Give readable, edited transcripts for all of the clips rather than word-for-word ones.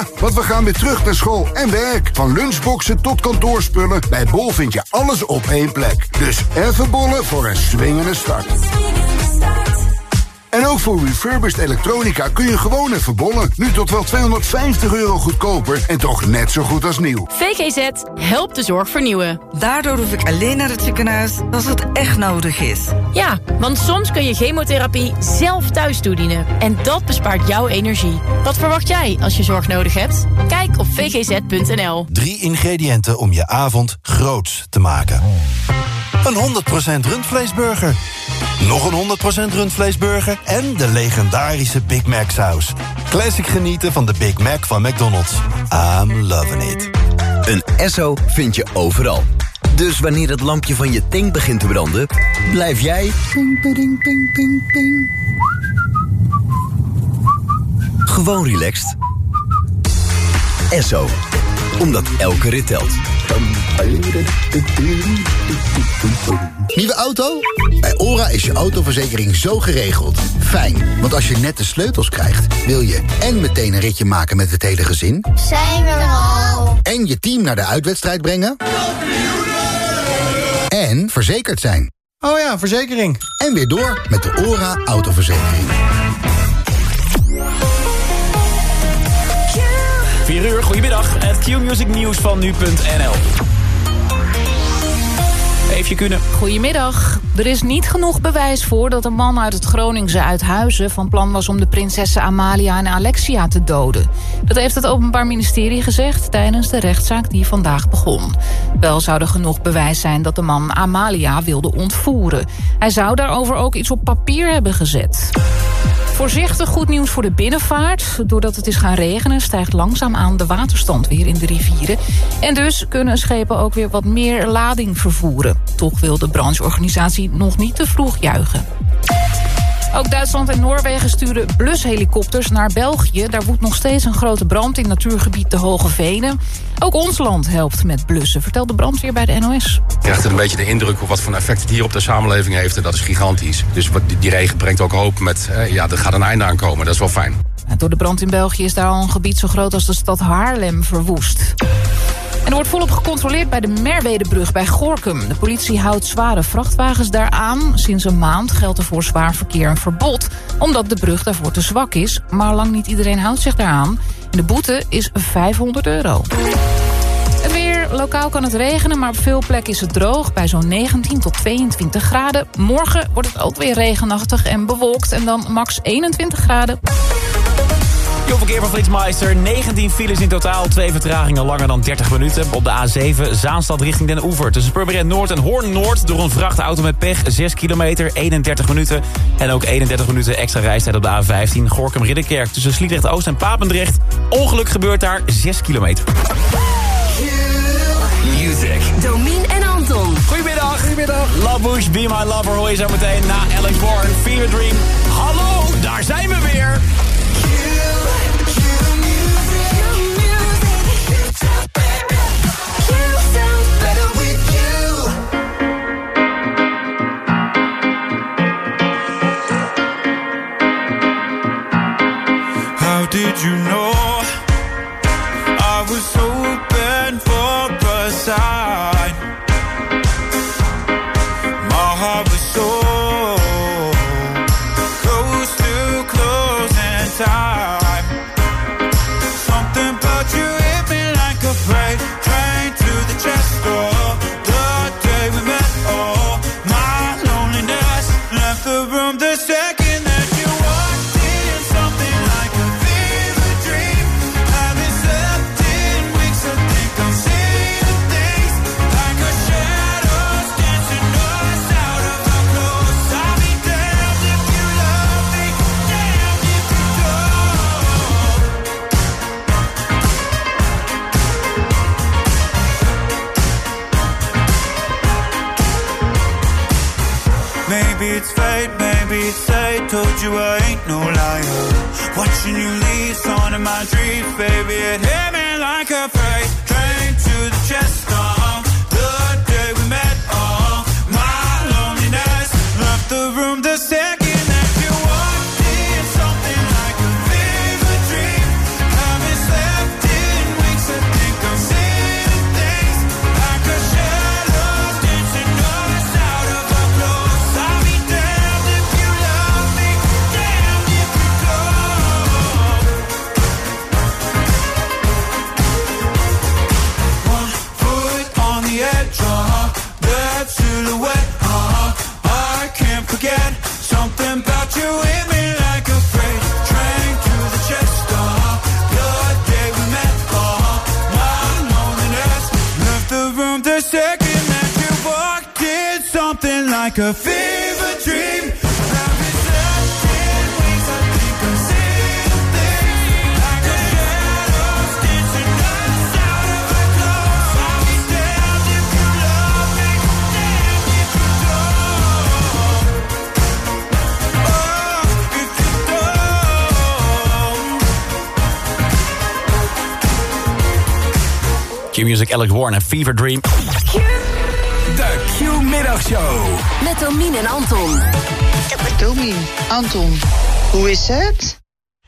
Ja, want we gaan weer terug naar school en werk. Van lunchboxen tot kantoorspullen. Bij Bol vind je alles op één plek. Dus even bollen voor een swingende start. En ook voor refurbished elektronica kun je gewoon even bollen. Nu tot wel €250 goedkoper en toch net zo goed als nieuw. VGZ helpt de zorg vernieuwen. Daardoor hoef ik alleen naar het ziekenhuis als het echt nodig is. Ja, want soms kun je chemotherapie zelf thuis toedienen. En dat bespaart jouw energie. Wat verwacht jij als je zorg nodig hebt? Kijk op vgz.nl. 3 ingrediënten om je avond groots te maken. Een 100% rundvleesburger. Nog een 100% rundvleesburger en de legendarische Big Mac saus. Classic genieten van de Big Mac van McDonald's. I'm loving it. Een Esso vind je overal. Dus wanneer het lampje van je tank begint te branden, blijf jij ping, ping, ping, ping, ping. Gewoon relaxed. Esso. Omdat elke rit telt. Nieuwe auto? Bij OHRA is je autoverzekering zo geregeld. Fijn, want als je net de sleutels krijgt, wil je en meteen een ritje maken met het hele gezin. Zijn we er al? En je team naar de uitwedstrijd brengen. En verzekerd zijn. Oh ja, verzekering. En weer door met de OHRA autoverzekering. 4 uur, goedemiddag. Het Q-Music nieuws van nu.nl. Even kunnen. Goedemiddag. Er is niet genoeg bewijs voor dat een man uit het Groningse Uithuizen van plan was om de prinsessen Amalia en Alexia te doden. Dat heeft het Openbaar Ministerie gezegd tijdens de rechtszaak die vandaag begon. Wel zou er genoeg bewijs zijn dat de man Amalia wilde ontvoeren. Hij zou daarover ook iets op papier hebben gezet. Voorzichtig goed nieuws voor de binnenvaart. Doordat het is gaan regenen stijgt langzaamaan de waterstand weer in de rivieren. En dus kunnen schepen ook weer wat meer lading vervoeren. Toch wil de brancheorganisatie nog niet te vroeg juichen. Ook Duitsland en Noorwegen sturen blushelikopters naar België. Daar woedt nog steeds een grote brand in natuurgebied de Hoge Venen. Ook ons land helpt met blussen, vertelt de brandweer bij de NOS. Je krijgt een beetje de indruk wat voor effect het hier op de samenleving heeft. En dat is gigantisch. Dus die regen brengt ook hoop met, er gaat een einde aankomen. Dat is wel fijn. Door de brand in België is daar al een gebied zo groot als de stad Haarlem verwoest. En er wordt volop gecontroleerd bij de Merwedebrug bij Gorinchem. De politie houdt zware vrachtwagens daar aan. Sinds een maand geldt er voor zwaar verkeer een verbod, omdat de brug daarvoor te zwak is. Maar lang niet iedereen houdt zich daaraan. En de boete is €500. Het weer, lokaal kan het regenen, maar op veel plekken is het droog. Bij zo'n 19 tot 22 graden. Morgen wordt het ook weer regenachtig en bewolkt. En dan max 21 graden. Verkeer van Flitsmeister, 19 files in totaal, 2 vertragingen langer dan 30 minuten. Op de A7, Zaanstad richting Den Oever. Tussen Purmerend Noord en Hoorn Noord door een vrachtauto met pech, 6 kilometer, 31 minuten. En ook 31 minuten extra reistijd op de A15, Gorinchem-Ridderkerk. Tussen Sliedrecht Oost en Papendrecht. Ongeluk gebeurt daar, 6 kilometer. Music. Domien en Anton. Goedemiddag. Goedemiddag. Labush, Be My Lover hoor je zo meteen na Ellen Korn, Fever Dream. Hallo, daar zijn we weer. How did you know I was open for a sign? My heart was so close to closing time. Something about you hit me like a freight train to the chest door. The day we met, oh, my loneliness left the room the second that you walked in. Something like a fever dream. Haven't slept in weeks. I think I'm seeing things like a shadows dancing us out of our clothes. I'll be damned if you love me, damned if you don't. Maybe it's fate, maybe it's fate. Told you I ain't no liar. Watching you leave, on in my dreams, baby. It hit me like a freight train to the chest of the day we met. Oh, my loneliness left the room the second that you walked in. Something like a fever dream. Haven't slept like a fever dream. I've been searching ways, I think I'm seeing things like a shadows dancing outside of my clothes. I'll be damned if you love me, damned if you don't. Oh, if you don't. Q-Music, Alex Warren en Fever Dream. De Q-middagshow. Met Domien en Anton. Domien, Anton, hoe is het?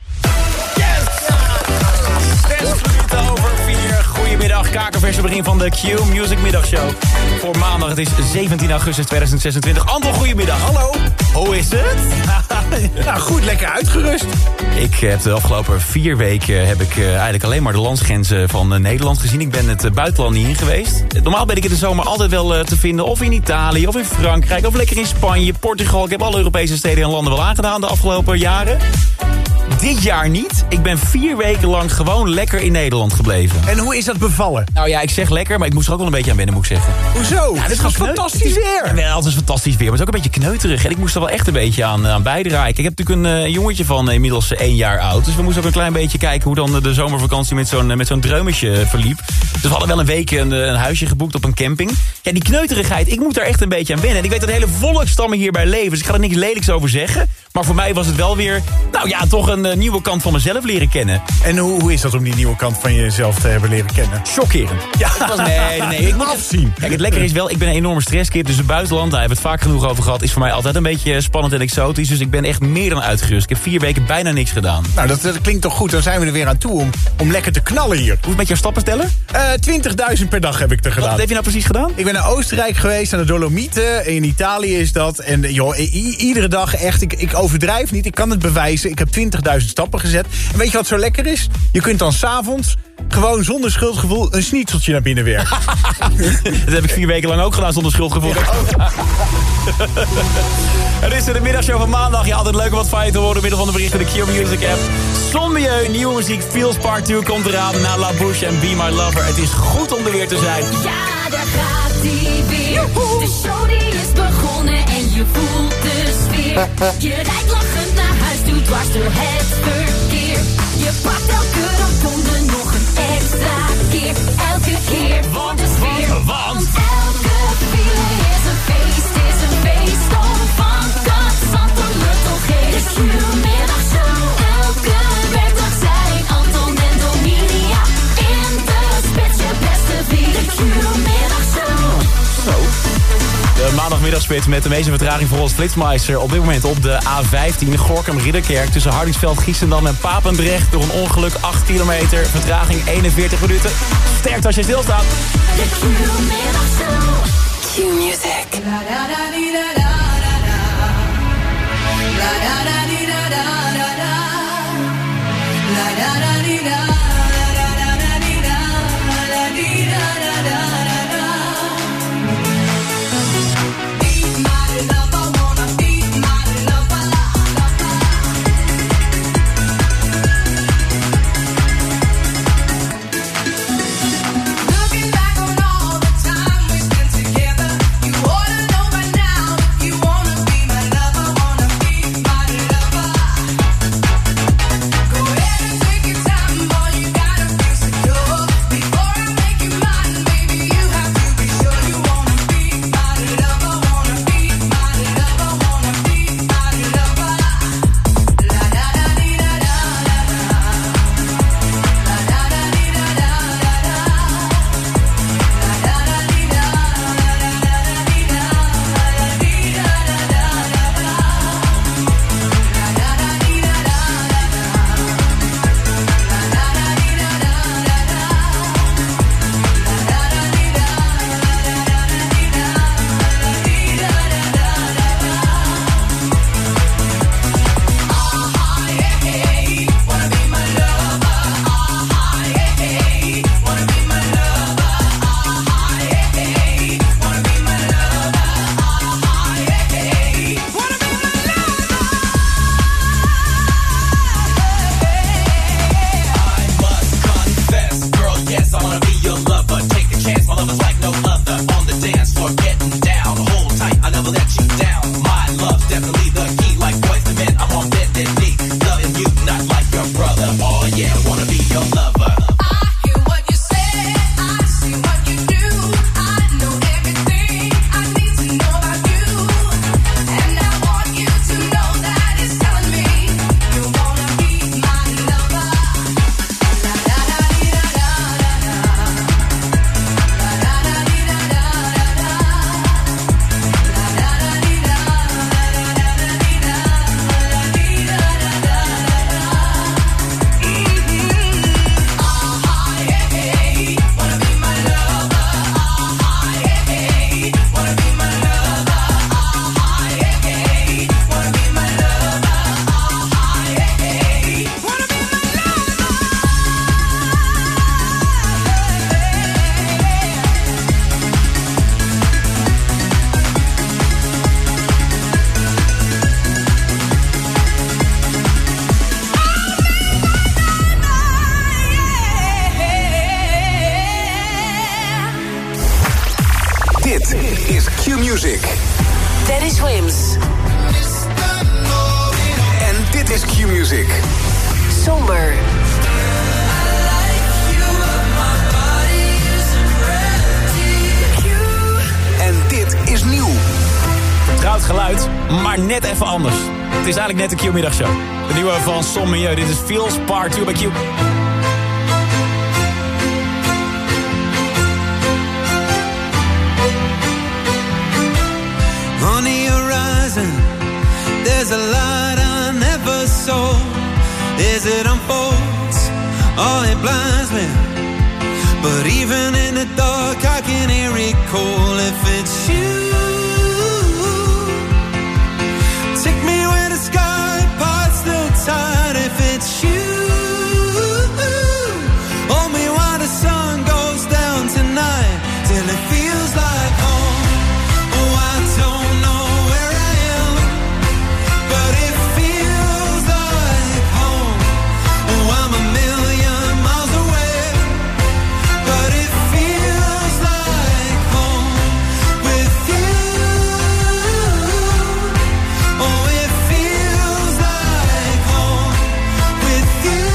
Goedemiddag, kakerverse begin van de Q-Music middagshow. Voor maandag, het is 17 augustus 2026. Anton, goedemiddag. Hallo. Hoe is het? Nou, goed, lekker uitgerust. Ik heb de afgelopen 4 weken eigenlijk alleen maar de landsgrenzen van Nederland gezien. Ik ben het buitenland niet in geweest. Normaal ben ik in de zomer altijd wel te vinden. Of in Italië, of in Frankrijk, of lekker in Spanje, Portugal. Ik heb alle Europese steden en landen wel aangedaan de afgelopen jaren. Dit jaar niet. Ik ben 4 weken lang gewoon lekker in Nederland gebleven. En hoe is dat bevallen? Nou ja, ik zeg lekker, maar ik moest er ook wel een beetje aan wennen, moet ik zeggen. Hoezo? Ja, dit was fantastisch weer. Wel, het is fantastisch weer, maar het is ook een beetje kneuterig. En ik moest er wel echt een beetje aan bijdragen. Ik heb natuurlijk een jongetje van inmiddels 1 jaar oud. Dus we moesten ook een klein beetje kijken hoe dan de zomervakantie met zo'n dreumetje verliep. Dus we hadden wel een week een huisje geboekt op een camping. Ja, die kneuterigheid, ik moet daar echt een beetje aan wennen. En ik weet dat hele volkstammen hierbij leven, dus ik ga er niks lelijks over zeggen. Maar voor mij was het wel weer, nou ja, toch een nieuwe kant van mezelf leren kennen. En hoe is dat om die nieuwe kant van jezelf te hebben leren kennen? Chockerend. Ja, nee. Ik moet afzien. Kijk, het lekker is wel, ik ben een enorme stresskip. Dus het buitenland, daar hebben we het vaak genoeg over gehad, is voor mij altijd een beetje spannend en exotisch. Dus ik ben echt meer dan uitgerust. Ik heb 4 weken bijna niks gedaan. Nou, dat klinkt toch goed. Dan zijn we er weer aan toe om lekker te knallen hier. Hoe is het met jouw stappen stellen? 20.000 per dag heb ik er gedaan. Wat heb je nou precies gedaan? Ik ben naar Oostenrijk geweest, naar de Dolomieten. In Italië is dat. En joh, iedere dag echt, ik overdrijf niet. Ik kan het bewijzen. Ik heb 20.000 stappen gezet. En weet je wat zo lekker is? Je kunt dan 's avonds gewoon zonder schuldgevoel een schnitzeltje naar binnen werken. Dat heb ik 4 weken lang ook gedaan zonder schuldgevoel. Ja. Het is de middagshow van maandag. Ja, altijd leuk om wat van je te horen door middel van de berichten de Q-Music app. Sommieu, nieuwe muziek, Feels Part 2 komt eraan na La Bouche en Be My Lover. Het is goed om er weer te zijn. Ja, daar gaat hij weer. Joehoe. De show die is begonnen en je voelt de sfeer. Je rijdt lachend naar huis, doet dwars door het verkeer. Je pakt elke rotonde nog een extra keer. Elke keer voor de sfeer. Want elke file is een feest, is een feest om van kant. Anton Luttel geeft de Q-middagshow. Elke werkdag zijn Anton en Dominia. In de spits je beste vriend, de Q-middagshow. Zo. De maandagmiddagspits met de meeste vertraging volgens Flitsmeister. Op dit moment op de A15 Gorinchem-Ridderkerk tussen Hardingsveld, Giessendam en Papendrecht. Door een ongeluk 8 kilometer, vertraging 41 minuten. Sterkt als je stilstaat. De Q-middagshow. Q-Music. is Q-Music. Teddy Swims. En dit is Q-Music. Somber. En dit is nieuw. Vertrouwd geluid, maar net even anders. Het is eigenlijk net de Q-middagshow. De nieuwe van Sommieu. Dit is Feels Part 2 bij Q. On the horizon, there's a light I never saw. As it unfolds, oh, it blinds me. But even in the dark, I can hear it call. If it's you, take me where the sky parts the tide. If it's you, hold me while the sun goes down tonight, till it feels like home. Oh, I don't know where I am, but it feels like home. Oh, I'm a million miles away, but it feels like home with you. Oh, it feels like home with you.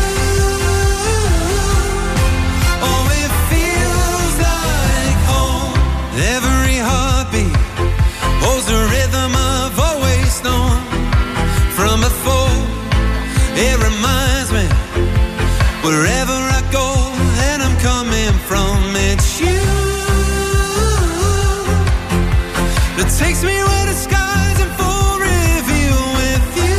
Oh, it feels like home. Every heartbeat holds the rhythm I've always known from before. It reminds me wherever I go that I'm coming from. It's you that takes me where the skies in full reveal. With you,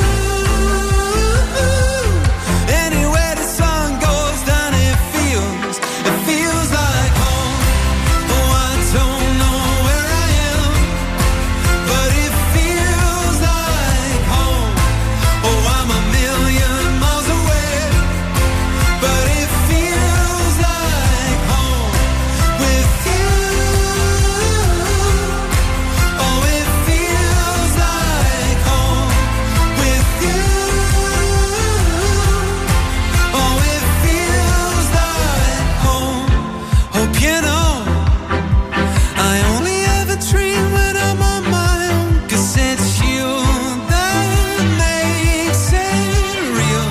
anywhere the sun goes down, it feels like home. Oh, I don't know where I am, but it feels like home. Oh, I'm a million miles away, but it feels like home with you. Oh, it feels like home with you. Oh, it feels like home. Hope you know I only ever dream when I'm on my own, 'cause it's you that makes it real.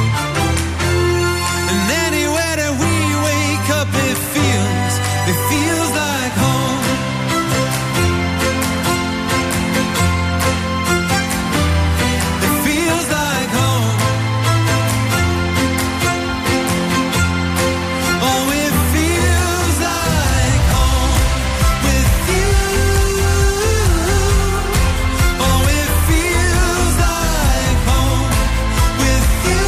And anywhere that we wake up, it feels like home. It feels like home. Oh, it feels like home with you. Oh, it feels like home with you.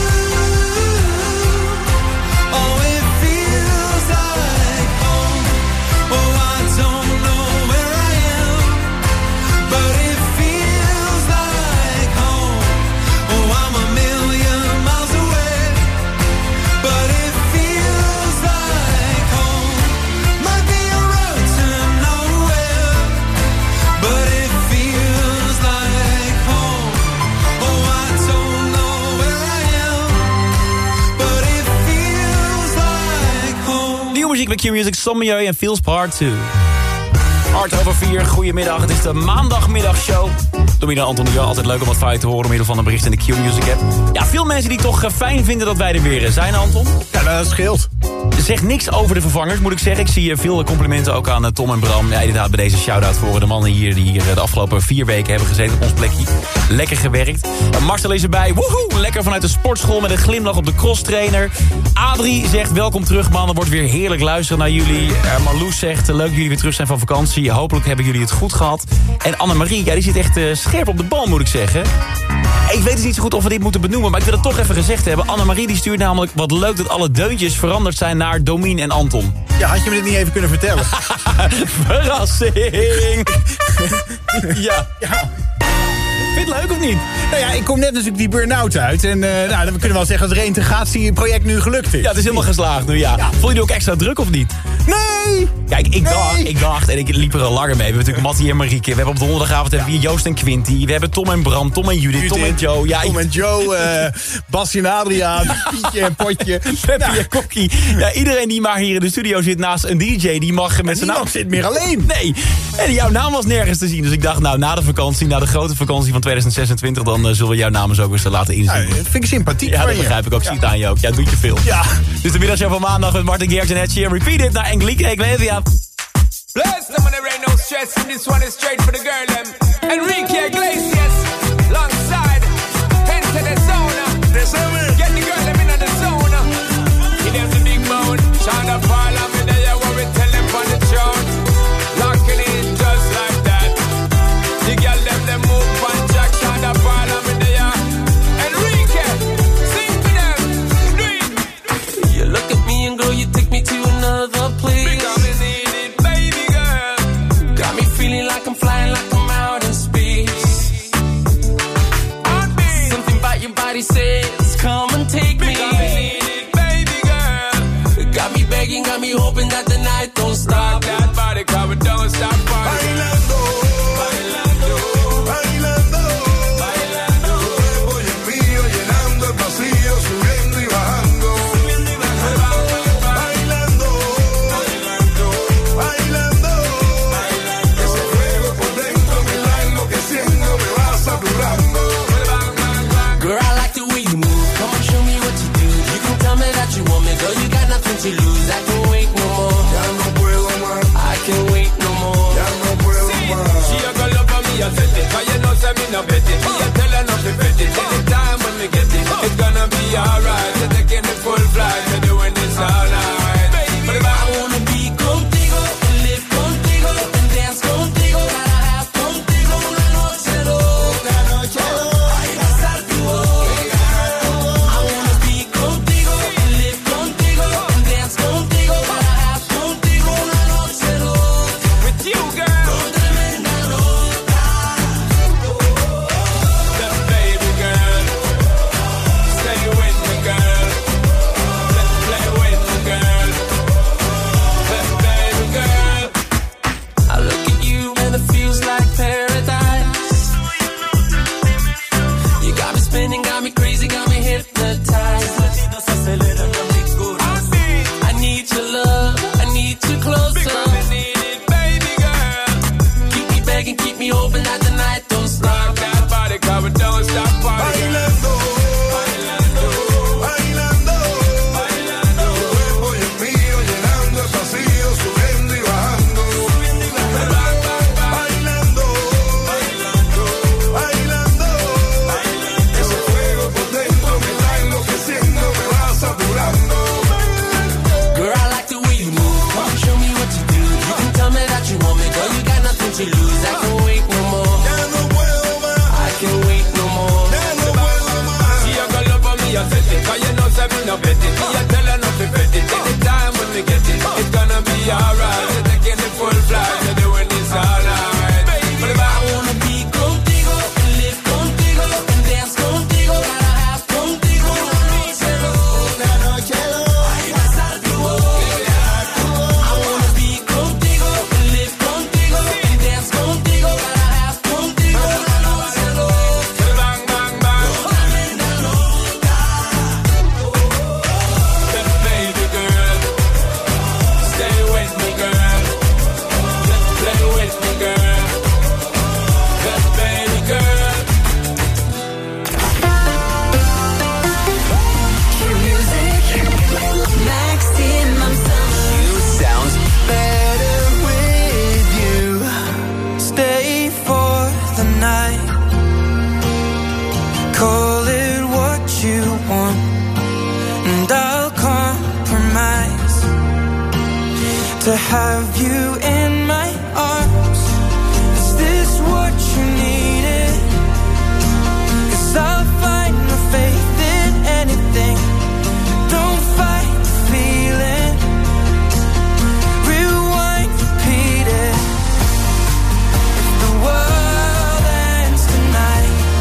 Oh, it feels like home. Oh, I don't know where I am, but it feels like home. Oh, I'm a million miles away, but it feels like home. Might be a road to nowhere, but it feels like home. Oh, I don't know where I am, but it feels like home. Nieuwe muziek bij Q-Music, Sommieu en Feels Part 2. 4:15, goedemiddag. Het is de maandagmiddagshow. Domien en Anton, ja, altijd leuk om wat van je te horen door middel van een bericht in de Q-Music app. Ja, veel mensen die toch fijn vinden dat wij er weer zijn, Anton. Ja, dat scheelt. Zeg niks over de vervangers, moet ik zeggen. Ik zie veel complimenten ook aan Tom en Bram. Ja, inderdaad, bij deze shout-out voor de mannen hier die hier de afgelopen 4 weken hebben gezeten op ons plekje. Lekker gewerkt. Marcel is erbij. Woehoe! Lekker vanuit de sportschool met een glimlach op de crosstrainer. Adrie zegt, welkom terug, man. Er wordt weer heerlijk luisteren naar jullie. Marloes zegt, leuk dat jullie weer terug zijn van vakantie. Hopelijk hebben jullie het goed gehad. En Annemarie, ja, die zit echt scherp op de bal, moet ik zeggen. Ik weet dus niet zo goed of we dit moeten benoemen, maar ik wil het toch even gezegd hebben. Annemarie die stuurt namelijk, wat leuk dat alle deuntjes veranderd zijn naar Domien en Anton. Ja, had je me dit niet even kunnen vertellen? Verrassing! ja. Vind je het leuk of niet? Nou ja, ik kom net natuurlijk die burn-out uit. En dan kunnen we wel zeggen dat het reintegratieproject nu gelukt is. Ja, het is helemaal geslaagd nu, ja. Voel je nu ook extra druk of niet? Nee! Kijk, ik dacht, en ik liep er al langer mee. We hebben natuurlijk Mattie en Marieke. We hebben op donderdagavond hebben we Joost en Quinty. We hebben Tom en Bram, Tom en Judith, Tom en Joe. Ja, Tom en Joe, Bassie en Adriaan, Pietje en Potje. Peppy en Kokkie. Ja, iedereen die maar hier in de studio zit naast een DJ, die mag met zijn naam... zit meer alleen. Nee, en jouw naam was nergens te zien. Dus ik dacht, nou, na de vakantie, na de grote vakantie van 2026... dan zullen we jouw naam eens ook eens laten inzien. Ja, dat vind ik sympathiek. Ja, dat begrijp ik ook. Zie het aan je ook. Ja, doet je veel. Ja. Dus de middagshow van maandag met Martin Garrix en Ed Sheeran. Repeat it naar Enrique Iglesias. Bless them and there ain't no stress, and this one is straight for the girl them. Enrique Iglesias, alongside, enter the zone. Get the girl them in the zone. Give them the big moan, shine up all of me there, what we tell them on the throne. Locking in just like that. The girl them move on jack, shine up all of me there. Enrique, sing for them, do it. You look at me and girl, you take me to another place. Feeling like I'm flying, like I'm out in space. Something about your body says, come and take me. Baby girl, got me begging, got me hoping that the night don't stop. That body cover don't stop. Bailando, bailando, bailando, bailando. Voy el mío llenando el vacío, subiendo y bajando. Bailando, bailando, bailando. Girl, I like the way you move. Come on, show me what you do. You can tell me that you want me, girl. You got nothing to lose. I can't wait no more. Ya no puedo más. I can't wait no more. Ya no puedo más. She a go love me, I said it. 'Cause you know, say me no bet it. Me a tell her not to bet it. Anytime when we get it, it's gonna be alright. You're taking the full flight. You're doing this all night. But if I wanna be contigo, and live contigo, and dance contigo. Gotta have contigo una noche loca, noche loca. To have you in my arms. Is this what you needed? 'Cause I'll find my faith in anything. Don't fight the feeling. Rewind, repeat it. If the world ends tonight,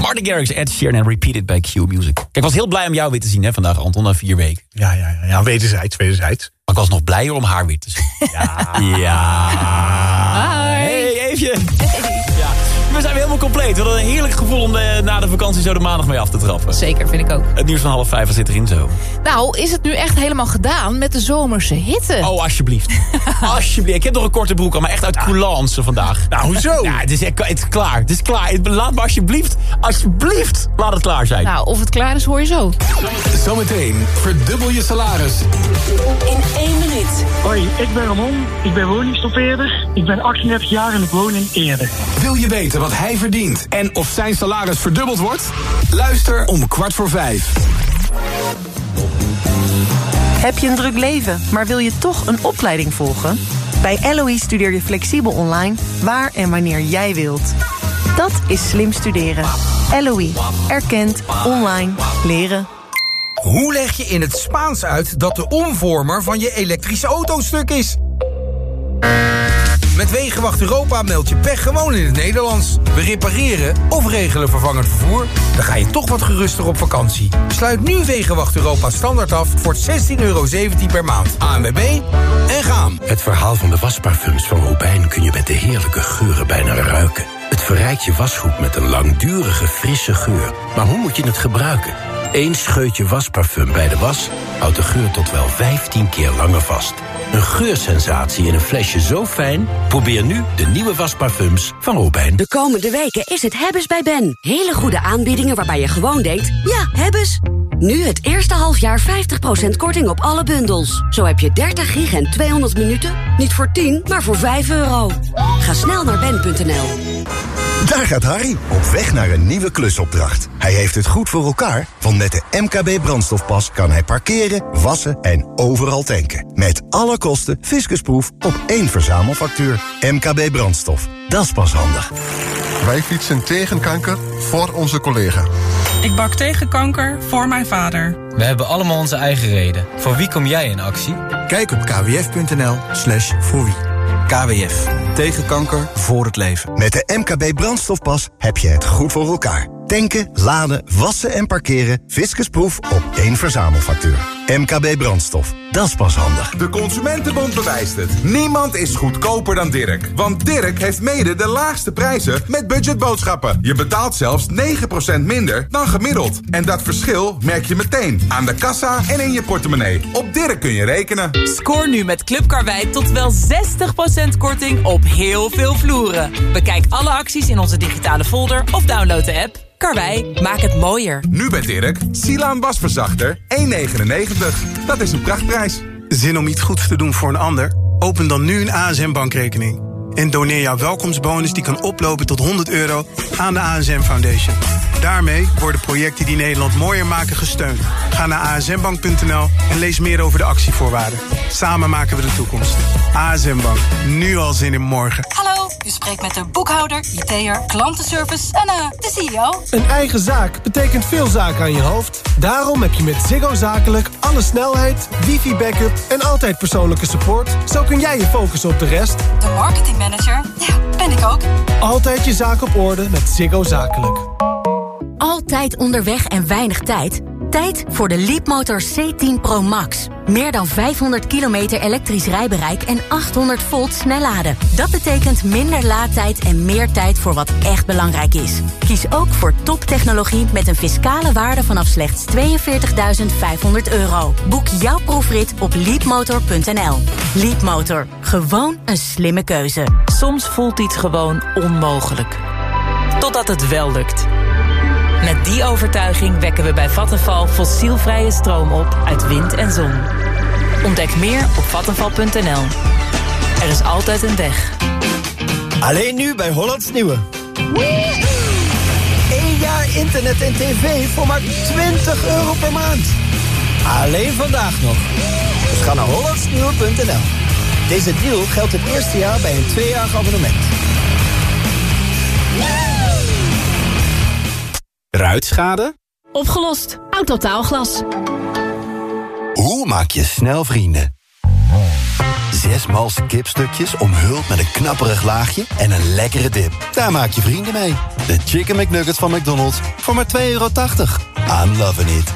Martin Garrix, Ed Sheeran en Repeat It bij Q Music. Kijk, ik was heel blij om jou weer te zien vandaag, Anton, na 4 weken. Ja, wederzijds. Maar ik was nog blijer om haar weer te zien. Ja. Hey, Eefje. Ja. We zijn weer helemaal compleet. We hadden een heerlijk gevoel om na de vakantie zo de maandag mee af te trappen. Zeker, vind ik ook. Het nieuws van 4:30 zit erin zo. Nou, is het nu echt helemaal gedaan met de zomerse hitte? Oh, alsjeblieft. Alsjeblieft. Ik heb nog een korte broek aan, maar echt uit coulance vandaag. Nou, hoezo? Ja, het is klaar. Het is klaar. Laat me alsjeblieft, laat het klaar zijn. Nou, of het klaar is, hoor je zo. Zometeen verdubbel je salaris. In 1 minuut. Hoi, ik ben Ramon. Ik ben woningstopeerder. Ik ben 38 jaar en ik woon in Eerde. Wil je weten wat hij verdient en of zijn salaris verdubbeld wordt? Luister om 4:15. Heb je een druk leven, maar wil je toch een opleiding volgen? Bij LOE studeer je flexibel online, waar en wanneer jij wilt. Dat is slim studeren. LOE. Erkend. Online. Leren. Hoe leg je in het Spaans uit dat de omvormer van je elektrische auto stuk is? Met Wegenwacht Europa meld je pech gewoon in het Nederlands. We repareren of regelen vervangend vervoer. Dan ga je toch wat geruster op vakantie. Sluit nu Wegenwacht Europa standaard af voor €16,17 per maand. ANWB en gaan. Het verhaal van de wasparfums van Robijn kun je met de heerlijke geuren bijna ruiken. Het verrijkt je wasgoed met een langdurige, frisse geur. Maar hoe moet je het gebruiken? 1 scheutje wasparfum bij de was houdt de geur tot wel 15 keer langer vast. Een geursensatie in een flesje zo fijn? Probeer nu de nieuwe wasparfums van Robijn. De komende weken is het Hebbes bij Ben. Hele goede aanbiedingen waarbij je gewoon denkt, ja, Hebbes. Nu het eerste halfjaar 50% korting op alle bundels. Zo heb je 30 gig en 200 minuten. Niet voor 10, maar voor €5. Ga snel naar ben.nl. Daar gaat Harry, op weg naar een nieuwe klusopdracht. Hij heeft het goed voor elkaar, want met de MKB brandstofpas kan hij parkeren, wassen en overal tanken. Met alle kosten fiscusproef op 1 verzamelfactuur. MKB brandstof, dat is pas handig. Wij fietsen tegen kanker voor onze collega. Ik bak tegen kanker voor mijn vader. We hebben allemaal onze eigen reden. Voor wie kom jij in actie? Kijk op kwf.nl/voorwie. KWF. Tegen kanker, voor het leven. Met de MKB brandstofpas heb je het goed voor elkaar. Tanken, laden, wassen en parkeren. Fiscusproef op 1 verzamelfactuur. MKB brandstof. Dat is pas handig. De Consumentenbond bewijst het. Niemand is goedkoper dan Dirk. Want Dirk heeft mede de laagste prijzen met budgetboodschappen. Je betaalt zelfs 9% minder dan gemiddeld. En dat verschil merk je meteen aan de kassa en in je portemonnee. Op Dirk kun je rekenen. Scoor nu met Club Karwei tot wel 60% korting op heel veel vloeren. Bekijk alle acties in onze digitale folder of download de app. Karwei, maak het mooier. Nu bij Dirk, Silaan wasverzachter, €1,99. Dat is een prachtprijs. Zin om iets goeds te doen voor een ander? Open dan nu een ASM-bankrekening. En doneer jouw welkomstbonus die kan oplopen tot €100 aan de ASM Foundation. Daarmee worden projecten die Nederland mooier maken gesteund. Ga naar asmbank.nl en lees meer over de actievoorwaarden. Samen maken we de toekomst. ASM Bank, nu al zin in morgen. Hallo, u spreekt met de boekhouder, IT'er, klantenservice en de CEO. Een eigen zaak betekent veel zaken aan je hoofd. Daarom heb je met Ziggo Zakelijk alle snelheid, wifi-backup en altijd persoonlijke support. Zo kun jij je focussen op de rest. De marketingmanager, ja, ben ik ook. Altijd je zaak op orde met Ziggo Zakelijk. Altijd onderweg en weinig tijd? Tijd voor de Leapmotor C10 Pro Max. Meer dan 500 kilometer elektrisch rijbereik en 800 volt snelladen. Dat betekent minder laadtijd en meer tijd voor wat echt belangrijk is. Kies ook voor toptechnologie met een fiscale waarde vanaf slechts €42.500. Boek jouw proefrit op leapmotor.nl. Leapmotor. Gewoon een slimme keuze. Soms voelt iets gewoon onmogelijk. Totdat het wel lukt. Met die overtuiging wekken we bij Vattenfall fossielvrije stroom op uit wind en zon. Ontdek meer op vattenfall.nl. Er is altijd een weg. Alleen nu bij Hollands Nieuwe. 1 jaar internet en tv voor maar €20 per maand. Alleen vandaag nog. Dus ga naar hollandsnieuwe.nl. Deze deal geldt het eerste jaar bij een 2-jarig abonnement. Ruitschade? Opgelost. Autotaalglas. Hoe maak je snel vrienden? 6 malse kipstukjes omhuld met een knapperig laagje en een lekkere dip. Daar maak je vrienden mee. De Chicken McNuggets van McDonald's voor maar €2,80. I'm loving it.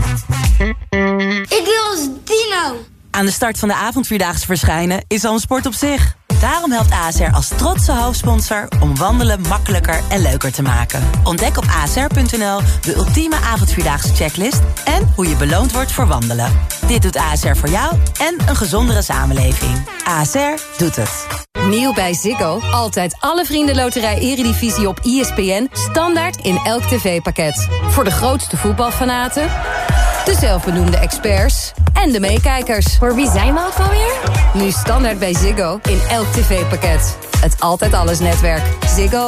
Ik wil als dino. Aan de start van de avondvierdaagse verschijnen is al een sport op zich. Daarom helpt ASR als trotse hoofdsponsor om wandelen makkelijker en leuker te maken. Ontdek op asr.nl de ultieme avondvierdaagse checklist en hoe je beloond wordt voor wandelen. Dit doet ASR voor jou en een gezondere samenleving. ASR doet het. Nieuw bij Ziggo. Altijd alle Vriendenloterij Eredivisie op ESPN. Standaard in elk tv-pakket. Voor de grootste voetbalfanaten, de zelfbenoemde experts en de meekijkers. Voor wie zijn we ook alweer? Nu standaard bij Ziggo in elk tv-pakket. Het Altijd Alles netwerk. Ziggo.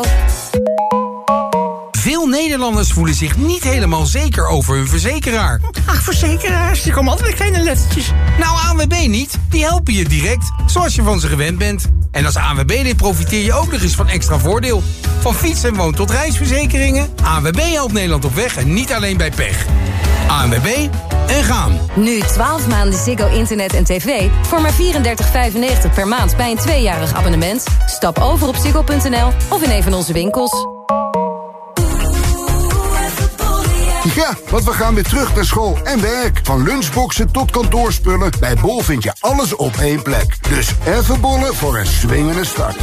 Veel Nederlanders voelen zich niet helemaal zeker over hun verzekeraar. Ach, verzekeraars, die komen altijd met kleine lettertjes. Nou, ANWB niet. Die helpen je direct, zoals je van ze gewend bent. En als ANWB-lid profiteer je ook nog eens van extra voordeel. Van fiets- en woon- tot reisverzekeringen. ANWB helpt Nederland op weg en niet alleen bij pech. ANWB en gaan. Nu 12 maanden Ziggo internet en tv voor maar $34,95 per maand bij een 2-jarig abonnement. Stap over op ziggo.nl of in een van onze winkels. Ja, want we gaan weer terug naar school en werk. Van lunchboxen tot kantoorspullen. Bij Bol vind je alles op één plek. Dus even bollen voor een swingende start.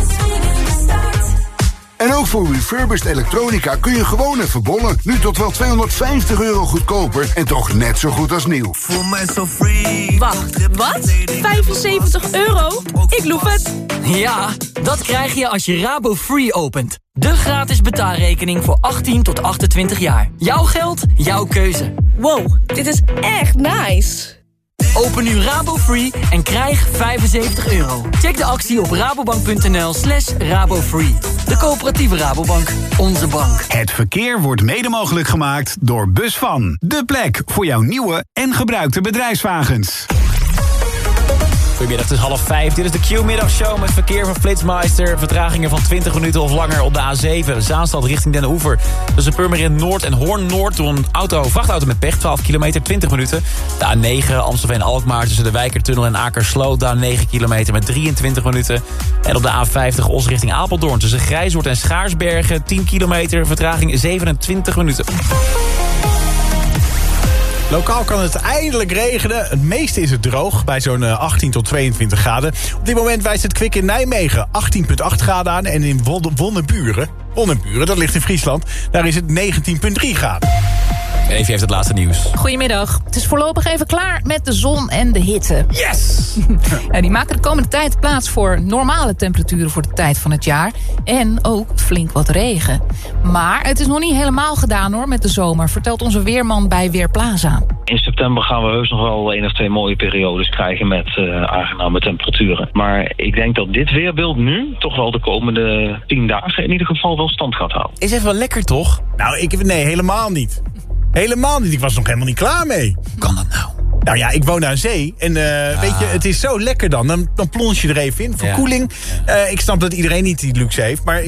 En ook voor refurbished elektronica kun je gewoon even bollen. Nu tot wel €250 goedkoper en toch net zo goed als nieuw. Voel mij zo free. Wacht, wat? €75? Ik loef het. Ja, dat krijg je als je Rabo Free opent. De gratis betaalrekening voor 18 tot 28 jaar. Jouw geld, jouw keuze. Wow, dit is echt nice. Open nu Rabo Free en krijg €75. Check de actie op rabobank.nl/rabofree. De coöperatieve Rabobank, onze bank. Het verkeer wordt mede mogelijk gemaakt door Busvan. De plek voor jouw nieuwe en gebruikte bedrijfswagens. Goedemiddag, het is 4:30. Dit is de Q-middagshow met verkeer van Flitsmeister. Vertragingen van 20 minuten of langer op de A7. Zaanstad richting Den Oever. Tussen Purmerend Noord en Hoorn Noord door een vrachtauto met pech. 12 kilometer, 20 minuten. De A9 Amstelveen-Alkmaar tussen de Wijkertunnel en Akersloot. Daar 9 kilometer met 23 minuten. En op de A50 Os richting Apeldoorn. Tussen Grijshoort en Schaarsbergen. 10 kilometer, vertraging 27 minuten. Lokaal kan het eindelijk regenen. Het meeste is het droog, bij zo'n 18 tot 22 graden. Op dit moment wijst het kwik in Nijmegen 18,8 graden aan. En in Wonneburen, dat ligt in Friesland, daar is het 19,3 graden. Even heeft het laatste nieuws. Goedemiddag. Het is voorlopig even klaar met de zon en de hitte. Yes! Die maken de komende tijd plaats voor normale temperaturen voor de tijd van het jaar. En ook flink wat regen. Maar het is nog niet helemaal gedaan hoor met de zomer, vertelt onze weerman bij Weerplaza. In september gaan we heus nog wel 1 of 2 mooie periodes krijgen met aangename temperaturen. Maar ik denk dat dit weerbeeld nu toch wel de komende 10 dagen in ieder geval wel stand gaat houden. Is even wel lekker toch? Nou, nee, helemaal niet. Helemaal niet, ik was nog helemaal niet klaar mee. Hoe kan dat nou? Nou ja, ik woon aan zee en weet je, het is zo lekker dan plons je er even in, verkoeling. Ik snap dat iedereen niet die luxe heeft, maar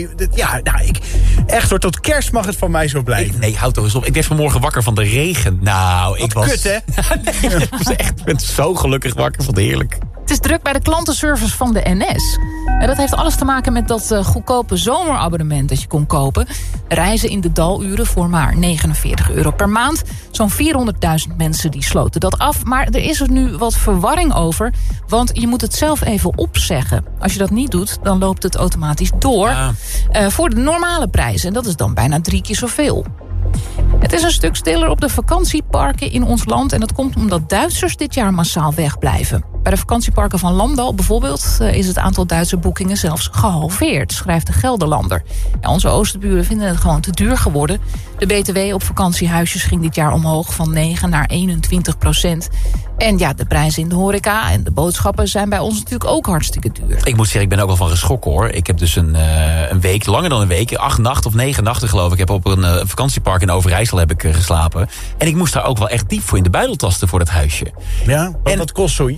echt hoor, tot kerst mag het van mij zo blijven. Nee, houd toch eens op. Ik werd vanmorgen wakker van de regen. Nou, ik was... Kut, hè? Ik ben zo gelukkig wakker van de heerlijk. Het is druk bij de klantenservice van de NS. En dat heeft alles te maken met dat goedkope zomerabonnement dat je kon kopen. Reizen in de daluren voor maar €49 per maand. Zo'n 400.000 mensen die sloten dat af. Maar er is er nu wat verwarring over. Want je moet het zelf even opzeggen. Als je dat niet doet, dan loopt het automatisch door. Voor de normale prijzen. En dat is dan bijna 3 keer zoveel. Het is een stuk stiller op de vakantieparken in ons land. En dat komt omdat Duitsers dit jaar massaal wegblijven. Bij de vakantieparken van Landal bijvoorbeeld is het aantal Duitse boekingen zelfs gehalveerd, schrijft de Gelderlander. Ja, onze oosterburen vinden het gewoon te duur geworden. De BTW op vakantiehuisjes ging dit jaar omhoog van 9 naar 21%. En ja, de prijzen in de horeca en de boodschappen zijn bij ons natuurlijk ook hartstikke duur. Ik moet zeggen, ik ben ook wel van geschrokken hoor. Ik heb dus een week, langer dan een week, 8 nachten of 9 nachten geloof ik. Ik heb op een vakantiepark in Overijssel geslapen. En ik moest daar ook wel echt diep voor in de buidel tasten voor dat huisje. Ja, wat kost zoiets?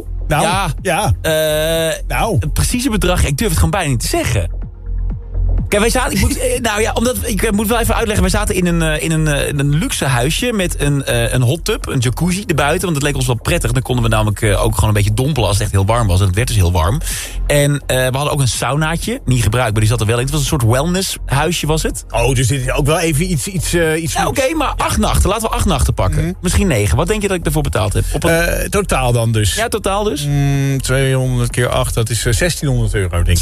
Het precieze bedrag, ik durf het gewoon bijna niet te zeggen. Kijk, wij zaten... Ik moet wel even uitleggen. Wij zaten in een luxe huisje met een hot tub, een jacuzzi erbuiten. Want het leek ons wel prettig. Dan konden we namelijk ook gewoon een beetje dompelen als het echt heel warm was. En het werd dus heel warm. En we hadden ook een saunaatje. Niet gebruikt, maar die zat er wel in. Het was een soort wellness huisje was het. Oh, dus dit is ook wel even iets ja, oké, maar 8 nachten. Laten we 8 nachten pakken. Misschien 9. Wat denk je dat ik ervoor betaald heb? Totaal dan dus? Ja, totaal dus. 200 keer 8, dat is €1600, denk ik.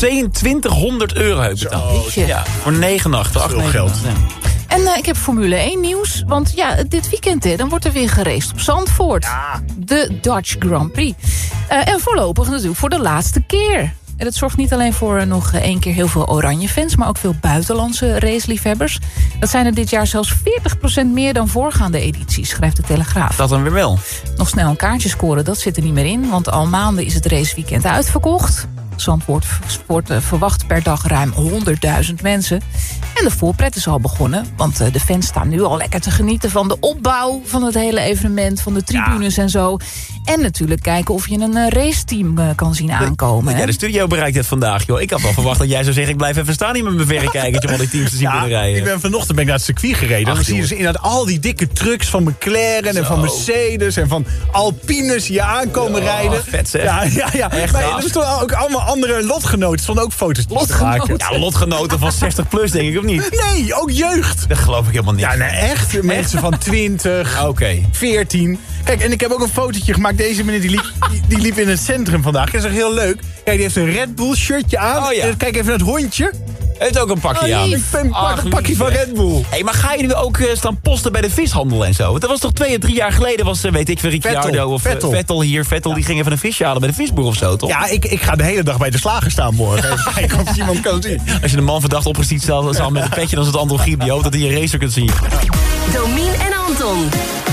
€2200 heb ik betaald. Ja, voor 9 nachten. 8 geld. Ja. En ik heb Formule 1 nieuws. Want ja, dit weekend dan wordt er weer geraced op Zandvoort. Ja. De Dutch Grand Prix. En voorlopig natuurlijk voor de laatste keer. En dat zorgt niet alleen voor nog 1 keer heel veel oranje fans, maar ook veel buitenlandse raceliefhebbers. Dat zijn er dit jaar zelfs 40% meer dan voorgaande edities, schrijft de Telegraaf. Dat dan weer wel. Nog snel een kaartje scoren, dat zit er niet meer in, want al maanden is het raceweekend uitverkocht. Zandvoort verwacht per dag ruim 100.000 mensen. En de voorpret is al begonnen, want de fans staan nu al lekker te genieten van de opbouw van het hele evenement, van de tribunes en zo. En natuurlijk kijken of je een raceteam kan zien aankomen. Ja, de studio bereikt het vandaag, joh. Ik had wel verwacht dat jij zou zeggen, ik blijf even staan hier met mijn verrekijkertje om al die teams te zien kunnen rijden. Vanochtend naar het circuit gereden. Dan zie je dus inderdaad al die dikke trucks van McLaren en van Mercedes en van Alpines die aankomen rijden. Vet zeg. Ja. Echt maar er stonden ook allemaal andere lotgenoten. Er stonden ook foto's te maken. Ja, lotgenoten van 60 plus, denk ik, of niet? Nee, ook jeugd. Dat geloof ik helemaal niet. Ja, nee, echt. Mensen van 20, 14. Kijk, en ik heb ook een fotootje gemaakt. Deze meneer die liep in het centrum vandaag. Dat is echt heel leuk. Kijk, die heeft een Red Bull shirtje aan. Oh, ja. En kijk even naar het hondje. Heeft ook een pakje aan. Een pakje van Red Bull. Hey, maar ga je nu ook staan posten bij de vishandel en zo? Want dat was toch 2 of 3 jaar geleden, was weet ik veel, Ricciardo of Vettel hier. Vettel die ging even een visje halen bij de visboer of zo, toch? Ja, ik ga de hele dag bij de slager staan morgen. Even kijken of iemand kan zien. Als je de man verdacht opgestiet zal met een petje, dan is het andere griep. Die hoopt dat hij een racer kunt zien. Domien en Anton.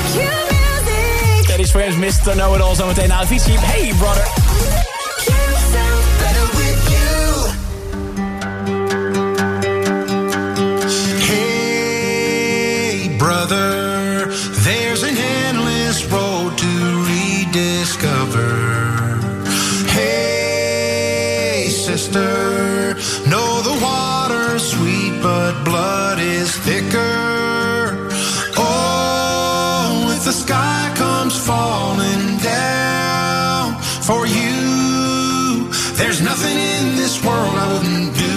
Teddy's Friends, Mr. Know-It-All, zometeen na Avicii. Hey, brother. Brother, there's an endless road to rediscover. Hey, sister, know the water's sweet, but blood is thicker. Oh, if the sky comes falling down for you, there's nothing in this world I wouldn't do.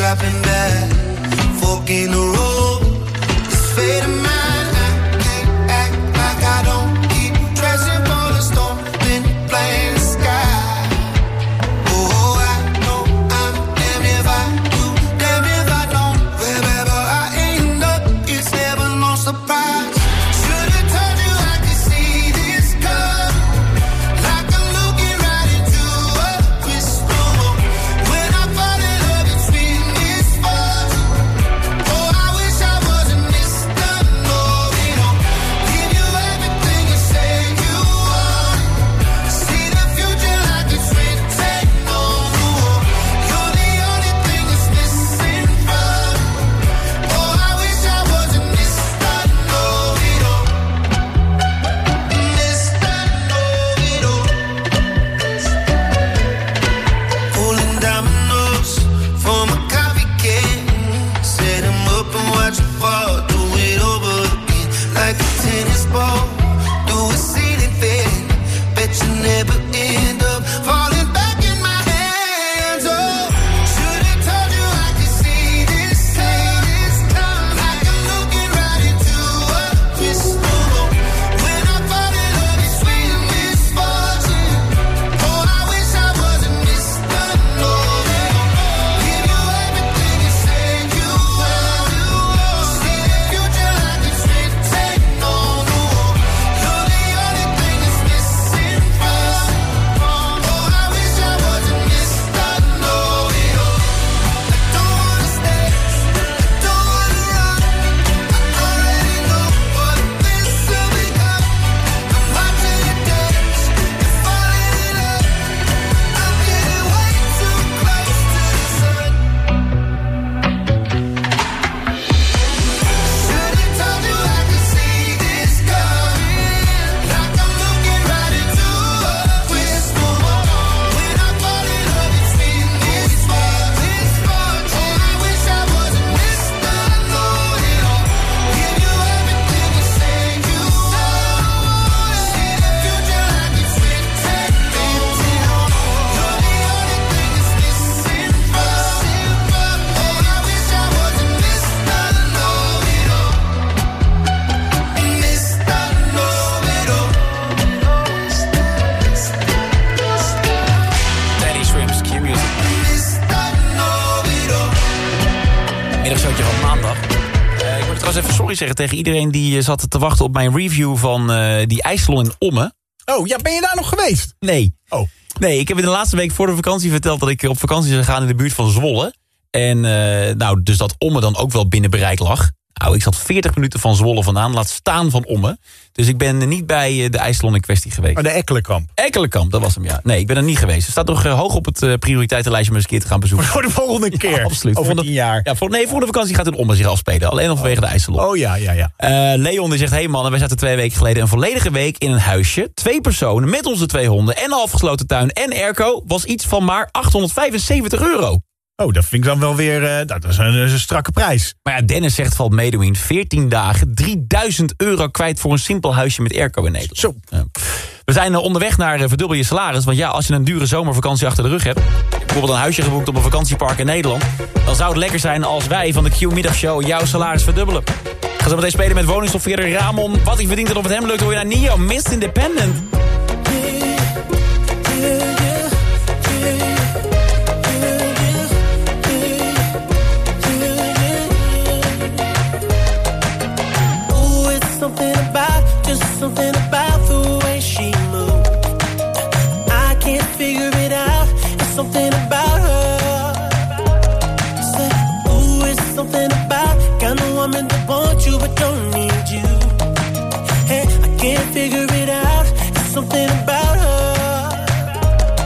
dropping back, fork in the road. This fate of mine, I can't act like I don't keep dressing for the storm, then playing the sky. Oh, I know I'm damn if I do, damn if I don't. Wherever I end up, it's never no surprise. Should've told you I could see this coming, like I'm looking right into a crystal ball. When I fall in love, it's been misfortune. Oh, I wish I wasn't Mr. Know-it-all. Give you everything you say you want. See the future like it's written on the wall. You're the only thing that's missing from me. Oh, I wish I wasn't Mr. Know-it-all. Mr. Know-it-all. Pulling dominoes from a coffee can. Set 'em up and watch them fall. Do it over again like a tennis ball. Do a ceiling fan. Bet you never end up falling back in my hands. Oh, should've told you I could see this coming, like I'm looking right into a crystal ball. When I fall in love, it's sweet misfortune. Oh, I wish I wasn't Mr. Know-it-all. Give you everything you say you want. See the future like it's written on the wall. You're the only thing that's missing from me. Oh, I wish I wasn't Mr. Know-it-all. I don't wanna stay, I don't wanna run. I already know what this will become. I'm watching you dance, you're falling in love. I'm getting way too close to the sun. Should've told you I could see this coming, like I'm looking right into a crystal ball. When I fall in love, it's been misfortune. Oh, I wish I wasn't Mr. Know-it-all. Give you everything you say you want. See the future like it's written on the wall. You're the only thing that's missing from me. Oh, I wish I wasn't Mr. Know-it-all. Mr. Know-it-all. Teddy Swims, Q-Music. Mr. Know-it-all. Middagshowtje van maandag. Ik moet trouwens even sorry zeggen tegen iedereen die zat te wachten op mijn review van die ijssalon in Ommen. Oh, ja, ben je daar nog geweest? Nee. Oh. Nee, ik heb in de laatste week voor de vakantie verteld dat ik op vakantie zou gaan in de buurt van Zwolle. En dus dat Ommen dan ook wel binnen bereik lag. Nou, ik zat 40 minuten van Zwolle vandaan, laat staan van Ommen. Dus ik ben niet bij de ijssalon in kwestie geweest. Maar de Ekkelenkamp. Ekkelenkamp, dat was hem, ja. Nee, ik ben er niet geweest. Het staat nog hoog op het prioriteitenlijstje om eens een keer te gaan bezoeken. Voor de volgende keer? Ja, absoluut. Over 10 jaar? Ja, volgende vakantie gaat het in Ommen zich afspelen. Alleen al vanwege de ijssalon. Oh ja. Leon die zegt, hey mannen, wij zaten 2 weken geleden een volledige week in een huisje. 2 personen met onze 2 honden en een afgesloten tuin en airco. Was iets van maar €875. Oh, dat vind ik dan wel weer... dat is een strakke prijs. Maar ja, Dennis zegt valt meedoen. 14 dagen, €3000 kwijt voor een simpel huisje met airco in Nederland. Zo. Ja. We zijn onderweg naar verdubbel je salaris. Want ja, als je een dure zomervakantie achter de rug hebt, bijvoorbeeld een huisje geboekt op een vakantiepark in Nederland, dan zou het lekker zijn als wij van de Q-middagshow jouw salaris verdubbelen. Ik ga zo meteen spelen met woningstofveerder Ramon. Wat hij verdient en of het hem lukt, hoor je naar Nio, Miss Independent. Something about the way she moves, I can't figure it out. It's something about her. Say, ooh, it's something about kind of woman that wants you but don't need you. Hey, I can't figure it out. It's something about her.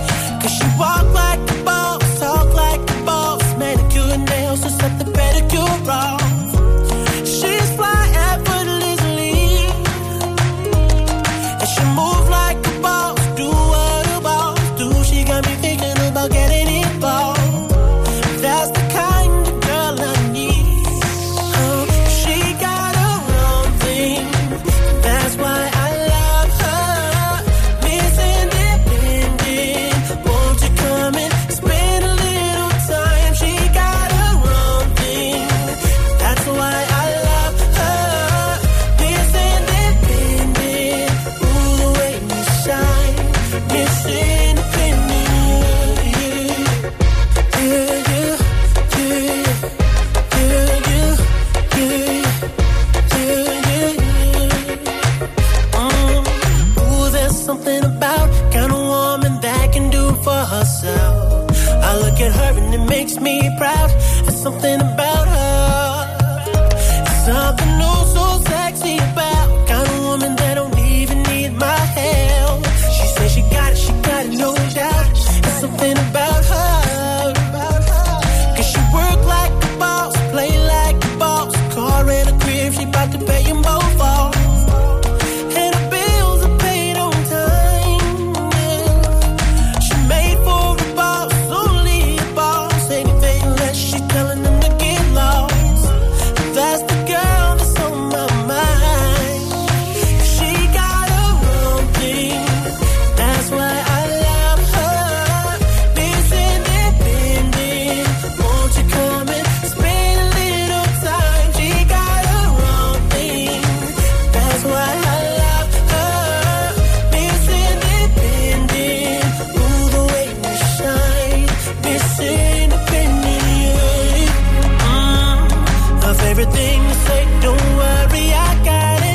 There's something about her. There's something oh so sexy about kind of woman that don't even need my help. She says she got it, no doubt. There's something about her. Cause she work like a boss, play like a boss. Car and a crib, she bout to pay them both off. And her bills are paid on time. Yeah. She made for a boss, only a boss. Anything less, she telling them to get lost. That's the girl that's on my mind. She got her own thing. That's why I love her. This independent. Won't you come and spend a little time? She got her own thing. That's why I love her. This independent. Ooh, the way you shine. This independent. Her favorite thing to say, don't worry, I got it.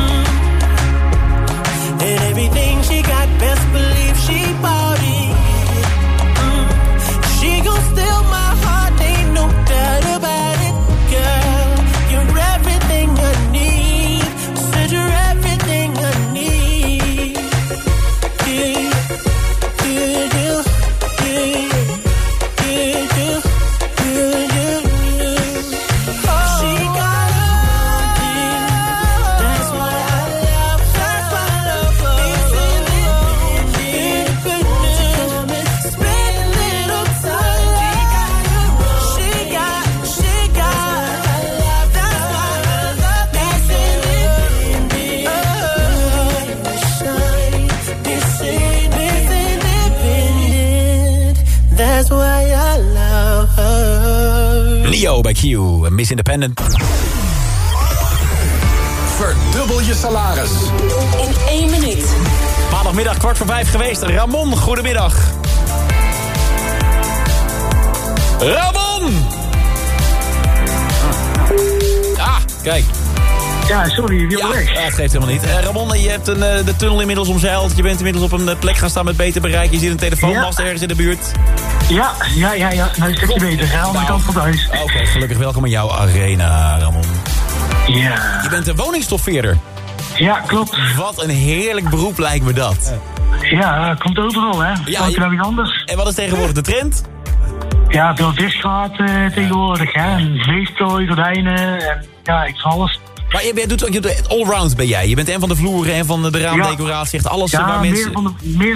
And everything she got, best believe she bought it. She gon' steal my heart, ain't no doubt about it. Girl, you're everything I need. Said you're everything I need. Yeah, yeah, yeah, yeah, yeah, yeah. She got her thing. That's why I love her. It's independent. Won't you come and spend a little time? She got I love. That's why I love. That's independent. Shine. This independent. That's why I love her. Neo bij Q, Miss Independent. Verdubbel je salaris. In 1 minuut. Maandagmiddag 4:45 geweest. Ramon, goedemiddag. Ramon! Ah, kijk. Ja, sorry, je wilde weg. Het geeft helemaal niet. Ramon, je hebt de tunnel inmiddels omzeild. Je bent inmiddels op een plek gaan staan met beter bereik. Je ziet een telefoonmast ergens in de buurt. Ja. Nou, een stukje beter. Aan de andere kant van het huis. Oké, gelukkig welkom in jouw arena, Ramon. Ja. Je bent een woningstoffeerder. Ja, klopt. Wat een heerlijk beroep lijkt me dat. Ja, komt overal, hè. Ja, je nou iets anders. En wat is tegenwoordig de trend? Ja, veel visgraat tegenwoordig, hè. En vleestooi, gordijnen, en ja, iets van alles. Maar je doet allround ben jij. Je bent en van de vloeren en van de raamdecoratie. Echt alles waar mensen...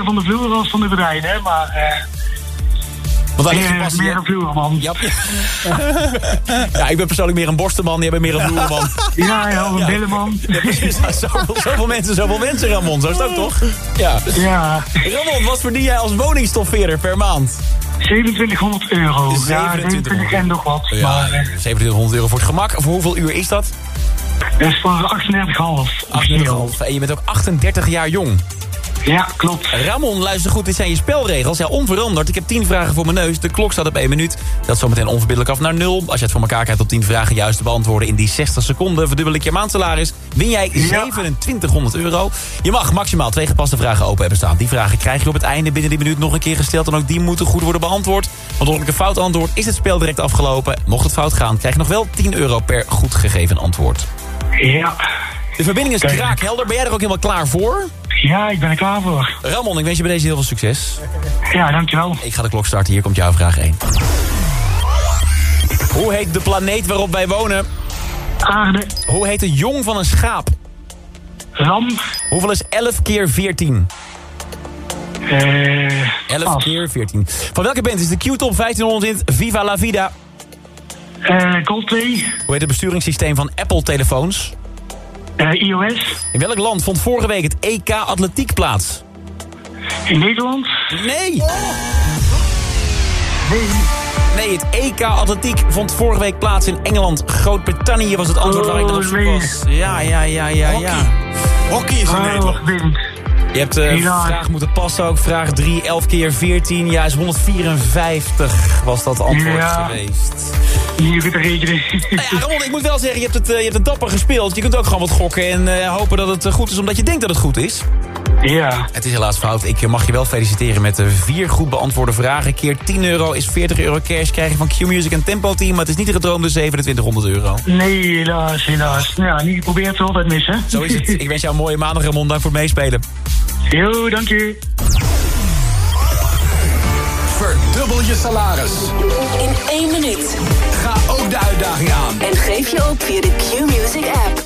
Want daar ligt je passie, meer een vloerman. Ja. Ja, ik ben persoonlijk meer een borstenman. Jij bent meer een vloerman. Ja, een billenman. Ja, precies. Zoveel mensen, Ramon. Zo is het ook, toch? Ja. Ramon, wat verdien jij als woningstoffeerder per maand? €2700. Ja, 27 en nog wat. Ja, maar, €2700 voor het gemak. Voor hoeveel uur is dat? Dat is voor 38,5. 38,5. En je bent ook 38 jaar jong. Ja, klopt. Ramon, luister goed, dit zijn je spelregels. Ja, onveranderd. Ik heb 10 vragen voor mijn neus. De klok staat op 1 minuut. Dat zometeen onverbiddelijk af naar 0. Als je het voor elkaar krijgt op 10 vragen juist te beantwoorden in die 60 seconden, verdubbel ik je maandsalaris. Win jij €2700. Je mag maximaal 2 gepaste vragen open hebben staan. Die vragen krijg je op het einde binnen die minuut nog een keer gesteld. En ook die moeten goed worden beantwoord. Want als ik een fout antwoord, is het spel direct afgelopen. Mocht het fout gaan, krijg je nog wel €10 per goed gegeven antwoord. Ja. De verbinding is kraakhelder. Ben jij er ook helemaal klaar voor? Ja, ik ben er klaar voor. Ramon, ik wens je bij deze heel veel succes. Ja, dankjewel. Ik ga de klok starten. Hier komt jouw vraag 1. Hoe heet de planeet waarop wij wonen? Aarde. Hoe heet de jong van een schaap? Ram. Hoeveel is 11 keer 14? 11 keer 14. Van welke band is de Q-top 1500 in Viva la Vida? Coldplay. Hoe heet het besturingssysteem van Apple-telefoons? iOS. In welk land vond vorige week het EK Atletiek plaats? In Nederland? Nee! Nee, het EK Atletiek vond vorige week plaats in Engeland. Groot-Brittannië was het antwoord waar ik nog op zoek was. Ja. Hockey is in Nederland. Je hebt vraag moeten passen ook. Vraag 3, 11 keer 14. Ja, is 154 was dat antwoord geweest. Hier kunt rekenen. Ramon, ik moet wel zeggen, je hebt het dapper gespeeld. Je kunt ook gewoon wat gokken en hopen dat het goed is omdat je denkt dat het goed is. Ja. Het is helaas fout. Ik mag je wel feliciteren met de 4 goed beantwoorde vragen. Keer €10 is €40 cash. Krijg je van Q-Music en Tempo Team. Maar het is niet de gedroomde €2700. Nee, helaas. Ja, niet geprobeerd het altijd missen. Zo is het. Ik wens jou een mooie maandag, Ramon. Dank voor het meespelen. Jo, dank je. Verdubbel je salaris. In 1 minuut. Ga ook de uitdaging aan. En geef je op via de Q-Music app.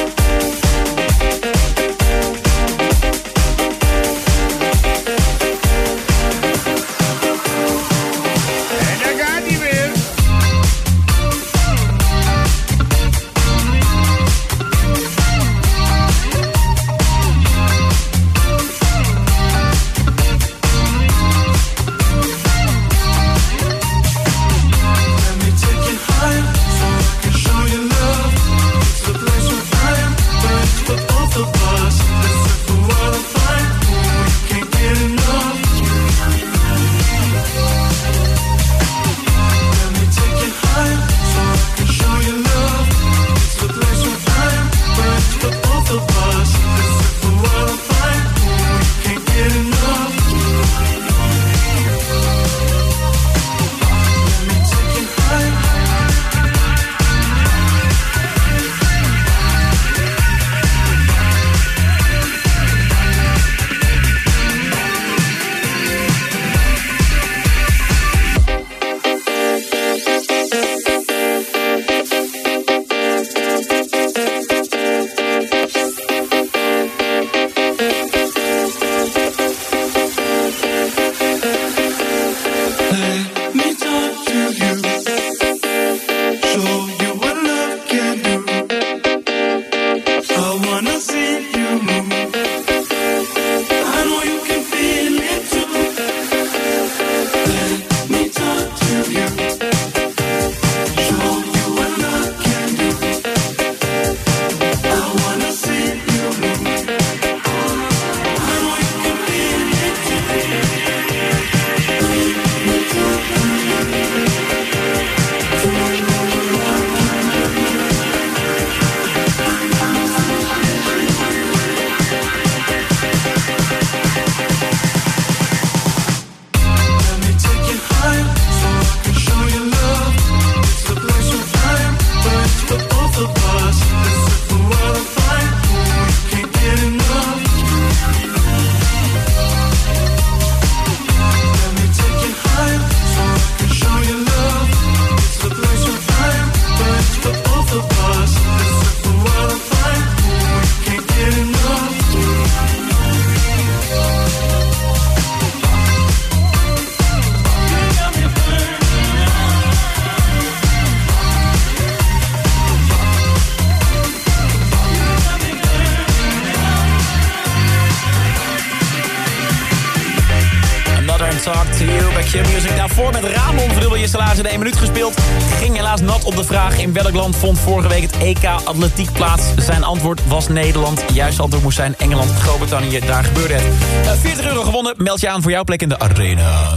Talk to You bij Q-Music. Daarvoor met Ramon verdubbel je salaris in 1 minuut gespeeld. Ging helaas nat op de vraag in welk land vond vorige week het EK Atletiek plaats. Zijn antwoord was Nederland. Juist antwoord moest zijn Engeland, Groot-Brittannië. Daar gebeurde het. €40 gewonnen. Meld je aan voor jouw plek in de arena.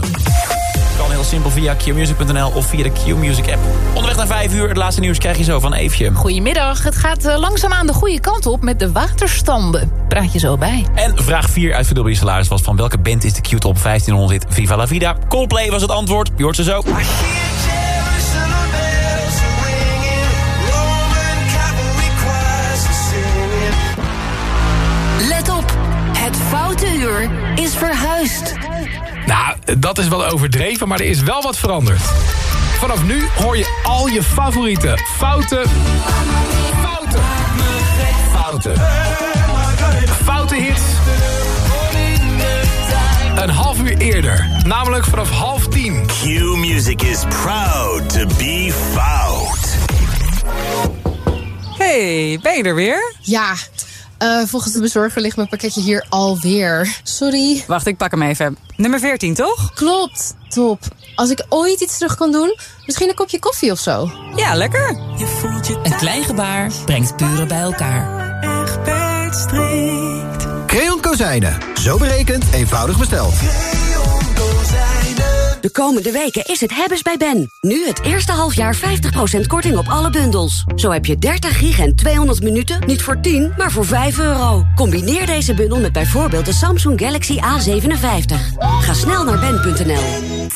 Kan heel simpel via qmusic.nl of via de Q-Music app. Onderweg naar 5 uur. Het laatste nieuws krijg je zo van Eefje. Goedemiddag. Het gaat langzaamaan de goede kant op met de waterstanden. Praat je zo bij. En vraag 4 uit verdubbel je salaris was van welke band is de Q-top 1500 hit Viva la Vida. Coldplay was het antwoord. Je hoort ze zo. Let op. Het foute uur is verhuisd. Nou, dat is wel overdreven, maar er is wel wat veranderd. Vanaf nu hoor je al je favoriete foute hits een half uur eerder. Namelijk vanaf 9:30. Q-Music is proud to be fout. Hey, ben je er weer? Ja, volgens de bezorger ligt mijn pakketje hier alweer. Sorry. Wacht, ik pak hem even. Nummer 14, toch? Klopt, top. Als ik ooit iets terug kan doen, misschien een kopje koffie of zo. Ja, lekker. Een klein gebaar brengt buren bij elkaar. Echt strikt. Creon Kozijnen. Zo berekend, eenvoudig besteld. Creon Kozijnen. De komende weken is het hebben's bij Ben. Nu het eerste halfjaar 50% korting op alle bundels. Zo heb je 30 gig en 200 minuten niet voor 10, maar voor €5. Combineer deze bundel met bijvoorbeeld de Samsung Galaxy A57. Ga snel naar ben.nl.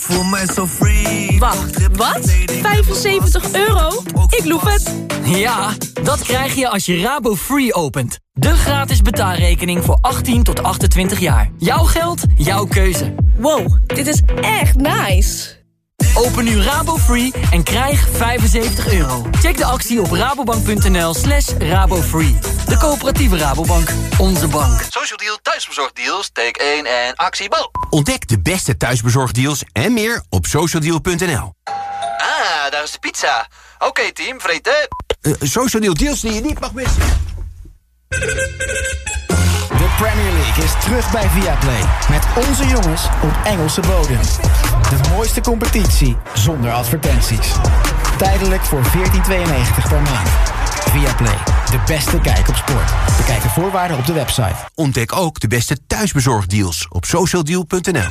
Wacht, wat? €75? Ik loef het. Ja, dat krijg je als je Rabo Free opent. De gratis betaalrekening voor 18 tot 28 jaar. Jouw geld, jouw keuze. Wow, dit is echt nice. Open nu Rabo Free en krijg €75. Check de actie op rabobank.nl/rabofree. De coöperatieve Rabobank, onze bank. Social Deal thuisbezorgdeals, take 1 en actie bal. Ontdek de beste thuisbezorgdeals en meer op socialdeal.nl. Ah, daar is de pizza. Oké, team, vreten. Social Deal deals die je niet mag missen. De Premier League is terug bij Viaplay. Met onze jongens op Engelse bodem. De mooiste competitie zonder advertenties. Tijdelijk voor €14,92 per maand. Viaplay, de beste kijk op sport. Bekijk de voorwaarden op de website. Ontdek ook de beste thuisbezorgdeals op socialdeal.nl.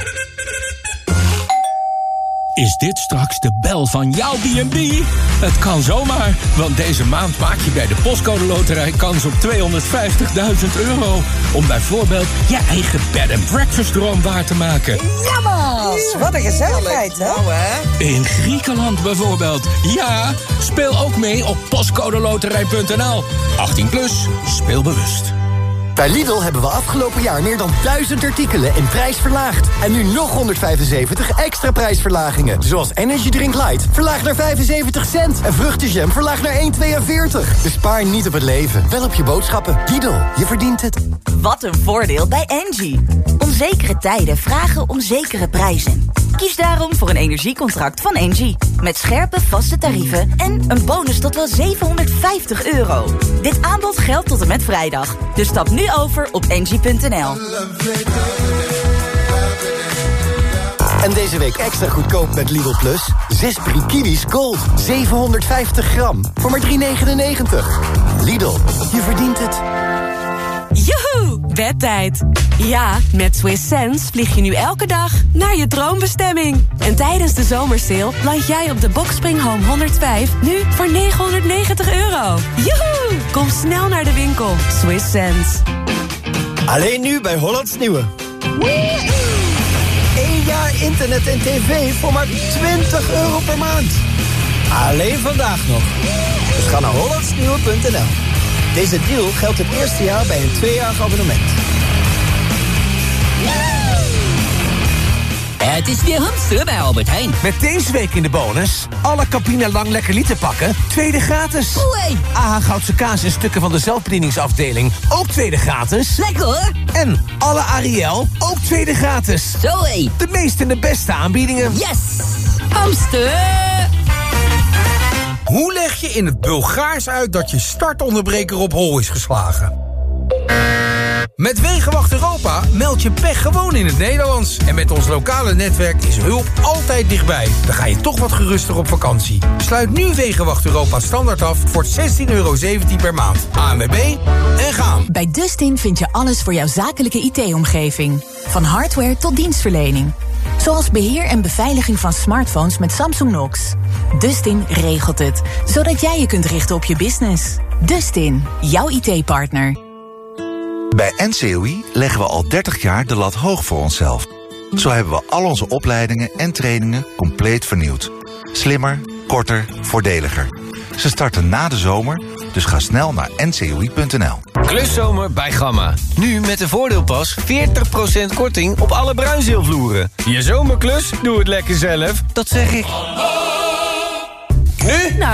Is dit straks de bel van jouw B&B? Het kan zomaar, want deze maand maak je bij de Postcode Loterij kans op €250.000. Om bijvoorbeeld je eigen bed and breakfast droom waar te maken. Jammers, wat een gezelligheid, hè? In Griekenland bijvoorbeeld. Ja, speel ook mee op postcodeloterij.nl. 18 plus, speel bewust. Bij Lidl hebben we afgelopen jaar meer dan 1000 artikelen in prijs verlaagd. En nu nog 175 extra prijsverlagingen. Zoals Energy Drink Light, verlaagd naar 75 cent. En vruchtenjam, verlaagd naar 1,42. Dus spaar niet op het leven, wel op je boodschappen. Lidl, je verdient het. Wat een voordeel bij Engie. Onzekere tijden vragen om zekere prijzen. Kies daarom voor een energiecontract van Engie. Met scherpe vaste tarieven en een bonus tot wel €750. Dit aanbod geldt tot en met vrijdag. Dus stap nu over op engie.nl. En deze week extra goedkoop met Lidl Plus. 6 Brie Kiwis Gold, 750 gram, voor maar €3,99. Lidl, je verdient het. Joehoe, bedtijd. Ja, met Swiss Sense vlieg je nu elke dag naar je droombestemming. En tijdens de zomersale land jij op de Boxspring Home 105 nu voor €990. Joehoe! Kom snel naar de winkel. Swiss Sense. Alleen nu bij Hollands Nieuwe. 1 jaar internet en tv voor maar €20 per maand. Alleen vandaag nog. Dus ga naar hollandsnieuwe.nl. Deze deal geldt het eerste jaar bij een 2-jarig abonnement. Het is weer hamsteren bij Albert Heijn. Met deze week in de bonus alle Campina Lang Lekker Liter pakken, tweede gratis. Oei. AH Goudse kaas en stukken van de zelfbedieningsafdeling, ook tweede gratis. Lekker hoor. En alle Ariel, ook tweede gratis. Zoé. De meeste en de beste aanbiedingen. Yes. Hamster. Hoe leg je in het Bulgaars uit dat je startonderbreker op hol is geslagen? Met Wegenwacht Europa meld je pech gewoon in het Nederlands. En met ons lokale netwerk is hulp altijd dichtbij. Dan ga je toch wat geruster op vakantie. Sluit nu Wegenwacht Europa standaard af voor €16,17 per maand. ANWB en gaan. Bij Dustin vind je alles voor jouw zakelijke IT-omgeving. Van hardware tot dienstverlening. Zoals beheer en beveiliging van smartphones met Samsung Knox. Dustin regelt het, zodat jij je kunt richten op je business. Dustin, jouw IT-partner. Bij NCOI leggen we al 30 jaar de lat hoog voor onszelf. Zo hebben we al onze opleidingen en trainingen compleet vernieuwd. Slimmer, korter, voordeliger. Ze starten na de zomer, dus ga snel naar ncoi.nl. Kluszomer bij Gamma. Nu met de voordeelpas 40% korting op alle bruinzeelvloeren. Je zomerklus, doe het lekker zelf. Dat zeg ik. Nu? Nou.